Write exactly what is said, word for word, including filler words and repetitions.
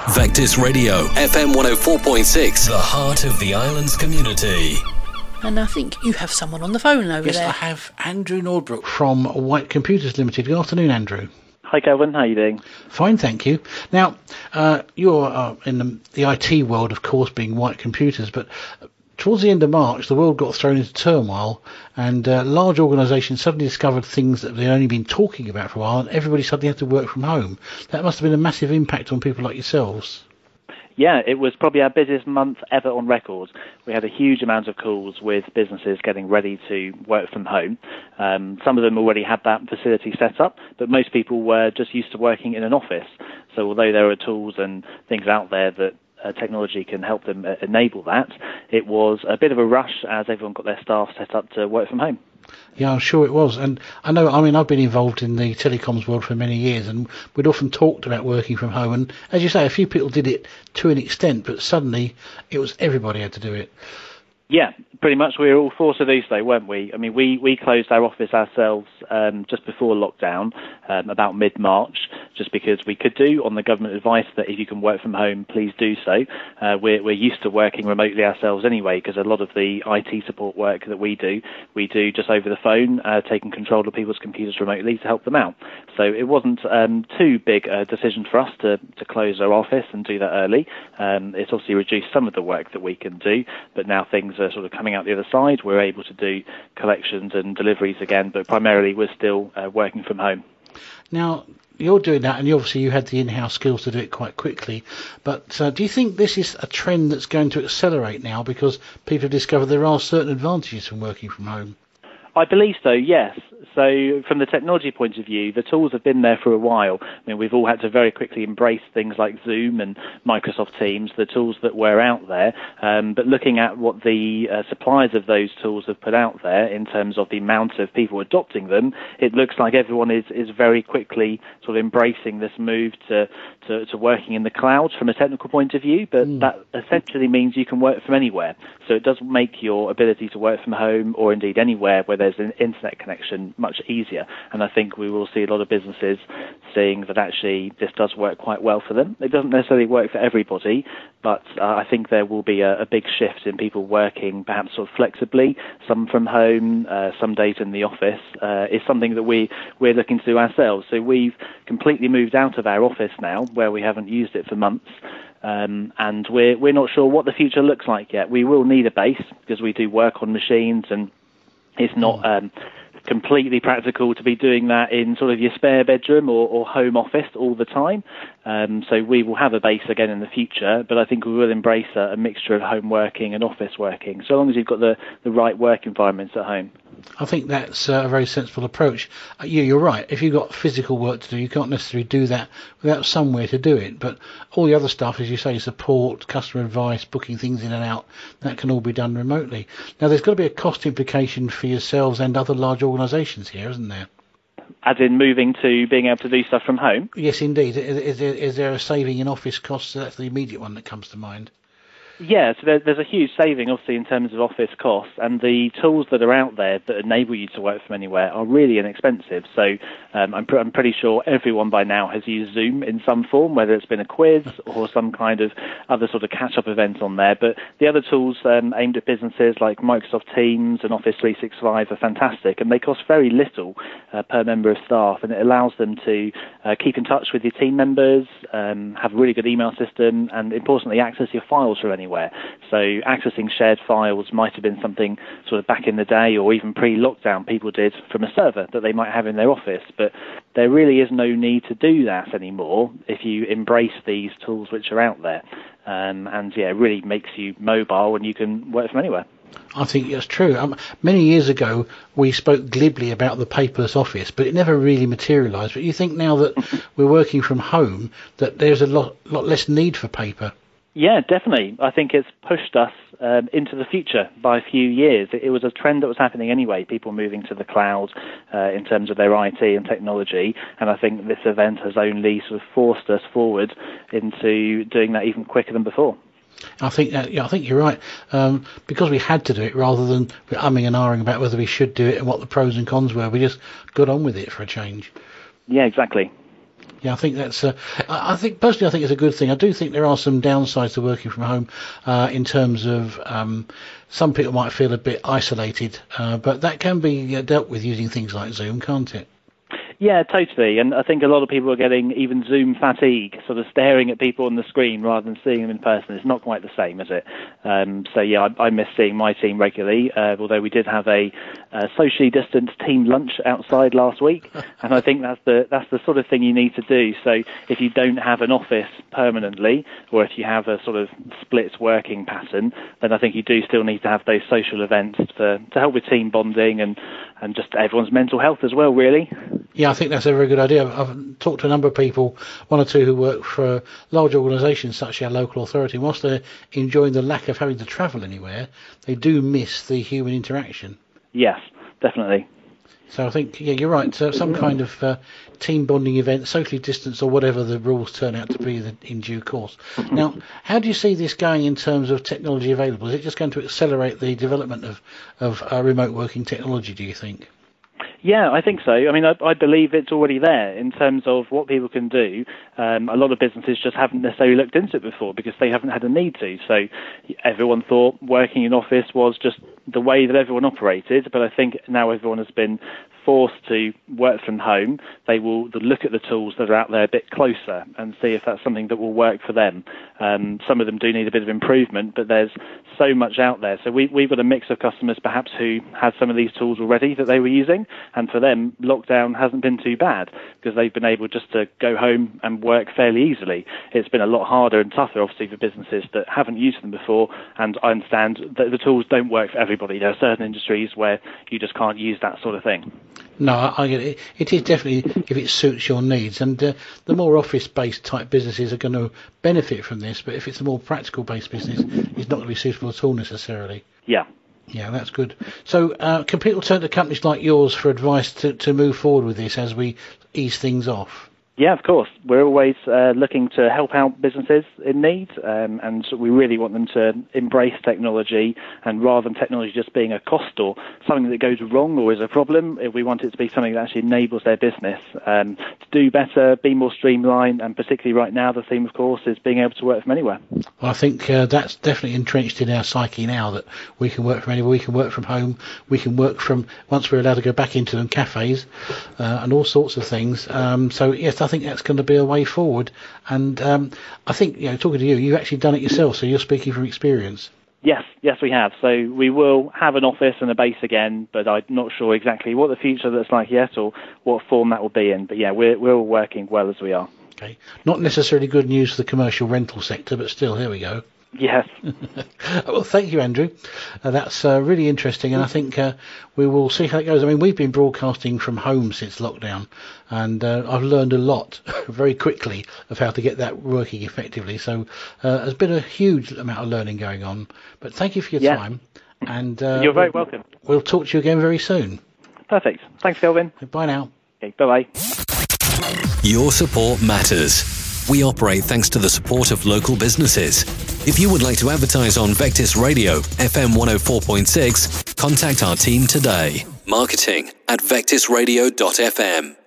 Vectis Radio, F M one oh four point six, the heart of the island's community. And I think you have someone on the phone over yes, there. Yes, I have Andrew Nordbrook from White Computers Limited. Good afternoon, Andrew. Hi, Kelvin. How are you doing? Fine, thank you. Now, uh, you're uh, in the, the I T world, of course, being White Computers, but towards the end of March, the world got thrown into turmoil, and uh, large organisations suddenly discovered things that they'd only been talking about for a while, and everybody suddenly had to work from home. That must have been a massive impact on people like yourselves. Yeah, it was probably our busiest month ever on record. We had a huge amount of calls with businesses getting ready to work from home. Um, some of them already had that facility set up, but most people were just used to working in an office. So although there are tools and things out there that Uh, technology can help them uh, enable that, it was a bit of a rush as everyone got their staff set up to work from home. Yeah, I'm sure it was. And I know, I mean, I've been involved in the telecoms world for many years, and we'd often talked about working from home. And as you say, a few people did it to an extent, but suddenly it was everybody had to do it. Yeah, pretty much we were all forced to do so, weren't we? I mean, we, we closed our office ourselves um, just before lockdown, um, about mid-March, just because we could do on the government advice that if you can work from home, please do so. Uh, we're, we're used to working remotely ourselves anyway, because a lot of the I T support work that we do, we do just over the phone, uh, taking control of people's computers remotely to help them out. So it wasn't um, too big a decision for us to, to close our office and do that early. Um, it's obviously reduced some of the work that we can do, but now things are sort of coming out the other side. We're able to do collections and deliveries again, but primarily we're still uh, working from home. Now, you're doing that, and you obviously you had the in-house skills to do it quite quickly, but uh, do you think this is a trend that's going to accelerate now because people have discovered there are certain advantages from working from home? I believe so, yes. So from the technology point of view, the tools have been there for a while. I mean, we've all had to very quickly embrace things like Zoom and Microsoft Teams, the tools that were out there. Um, but looking at what the uh, suppliers of those tools have put out there in terms of the amount of people adopting them, it looks like everyone is, is very quickly sort of embracing this move to, to, to working in the cloud from a technical point of view. But mm. that essentially means you can work from anywhere. So it does make your ability to work from home or indeed anywhere where there's an internet connection much easier, and I think we will see a lot of businesses seeing that actually this does work quite well for them. It doesn't necessarily work for everybody, but uh, I think there will be a, a big shift in people working perhaps sort of flexibly, some from home, uh, some days in the office. Uh, is something that we, we're looking to do ourselves. So we've completely moved out of our office now, where we haven't used it for months. Um, and we're, we're not sure what the future looks like yet. We will need a base because we do work on machines, and it's not um, completely practical to be doing that in sort of your spare bedroom or, or home office all the time. Um, so we will have a base again in the future, but I think we will embrace a, a mixture of home working and office working, so long as you've got the, the right work environments at home. I think that's uh, a very sensible approach. Uh, yeah, you're right. If you've got physical work to do, you can't necessarily do that without somewhere to do it. But all the other stuff, as you say, support, customer advice, booking things in and out, that can all be done remotely. Now, there's got to be a cost implication for yourselves and other large organisations here, isn't there? As in moving to being able to do stuff from home? Yes, indeed. Is, is, there, is there a saving in office costs? That's the immediate one that comes to mind. Yeah, so there, there's a huge saving, obviously, in terms of office costs, and the tools that are out there that enable you to work from anywhere are really inexpensive. So um, I'm, pr- I'm pretty sure everyone by now has used Zoom in some form, whether it's been a quiz or some kind of other sort of catch-up event on there. But the other tools um, aimed at businesses like Microsoft Teams and Office three sixty-five are fantastic, and they cost very little uh, per member of staff, and it allows them to uh, keep in touch with your team members, um, have a really good email system, and importantly, access your files from anywhere. So accessing shared files might have been something sort of back in the day or even pre-lockdown people did from a server that they might have in their office, but there really is no need to do that anymore if you embrace these tools which are out there. Um, and yeah, it really makes you mobile and you can work from anywhere. I think that's true. Um, many years ago, we spoke glibly about the paperless office, but it never really materialised. But you think now that we're working from home, that there's a lot, lot less need for paper? Yeah, definitely. I think it's pushed us um, into the future by a few years. It, it was a trend that was happening anyway, people moving to the cloud uh, in terms of their I T and technology, and I think this event has only sort of forced us forward into doing that even quicker than before. I think that, yeah, I think you're right. Um, because we had to do it rather than umming and ahhing about whether we should do it and what the pros and cons were, we just got on with it for a change. Yeah, exactly. Yeah, I think that's. Uh, I I think personally, I think it's a good thing. I do think there are some downsides to working from home, uh, in terms of um, some people might feel a bit isolated, uh, but that can be uh, dealt with using things like Zoom, can't it? Yeah, totally. And I think a lot of people are getting even Zoom fatigue, sort of staring at people on the screen rather than seeing them in person. It's not quite the same, is it? Um, so, yeah, I, I miss seeing my team regularly, uh, although we did have a uh, socially distanced team lunch outside last week. And I think that's the that's the sort of thing you need to do. So if you don't have an office permanently, or if you have a sort of split working pattern, then I think you do still need to have those social events to, to help with team bonding and, and just everyone's mental health as well, really. Yeah, I think that's a very good idea. I've talked to a number of people, one or two who work for large organisations such as our local authority. Whilst they're enjoying the lack of having to travel anywhere, they do miss the human interaction. Yes, definitely. So I think, yeah, you're right. So some kind of uh, team bonding event, socially distanced or whatever the rules turn out to be in due course. Now, how do you see this going in terms of technology available? Is it just going to accelerate the development of, of uh, remote working technology, do you think? Yeah, I think so. I mean, I, I believe it's already there in terms of what people can do. Um, a lot of businesses just haven't necessarily looked into it before because they haven't had a need to. So everyone thought working in office was just the way that everyone operated, but I think now everyone has been forced to work from home. They will look at the tools that are out there a bit closer and see if that's something that will work for them. Um, some of them do need a bit of improvement, but there's so much out there. So we, we've got a mix of customers perhaps who had some of these tools already that they were using, and for them, lockdown hasn't been too bad because they've been able just to go home and work fairly easily. It's been a lot harder and tougher, obviously, for businesses that haven't used them before, and I understand that the tools don't work for everybody. There are certain industries where you just can't use that sort of thing. No, I, I get it. It is definitely if it suits your needs, and uh, the more office-based type businesses are going to benefit from this. But if it's a more practical-based business, it's not going to be suitable at all necessarily. Yeah. Yeah, that's good. So, uh, can people turn to companies like yours for advice to, to move forward with this as we ease things off? Yeah, of course. We're always uh, looking to help out businesses in need, um, and we really want them to embrace technology, and rather than technology just being a cost or something that goes wrong or is a problem, we want it to be something that actually enables their business um, to do better, be more streamlined, and particularly right now the theme, of course, is being able to work from anywhere. Well, I think uh, that's definitely entrenched in our psyche now, that we can work from anywhere, we can work from home, we can work from, once we're allowed to go back into them, cafes uh, and all sorts of things. Um, so, yes, I think that's going to be a way forward, and um, I think, you know, talking to you, you've actually done it yourself, so you're speaking from experience. Yes, yes, we have. So we will have an office and a base again, but I'm not sure exactly what the future looks like yet or what form that will be in. But yeah, we're we're all working well as we are. Okay, not necessarily good news for the commercial rental sector, but still, here we go. Yes. Well, thank you, Andrew. Uh, that's uh, really interesting, and I think uh, we will see how it goes. I mean, we've been broadcasting from home since lockdown, and uh, I've learned a lot very quickly of how to get that working effectively. So uh, there's been a huge amount of learning going on. But thank you for your yeah. time. And uh, you're very welcome. We'll talk to you again very soon. Perfect. Thanks, Kelvin. Bye now. Okay, bye-bye. Your support matters. We operate thanks to the support of local businesses. If you would like to advertise on Vectis Radio, F M one oh four point six, contact our team today. Marketing at vectis radio dot f m.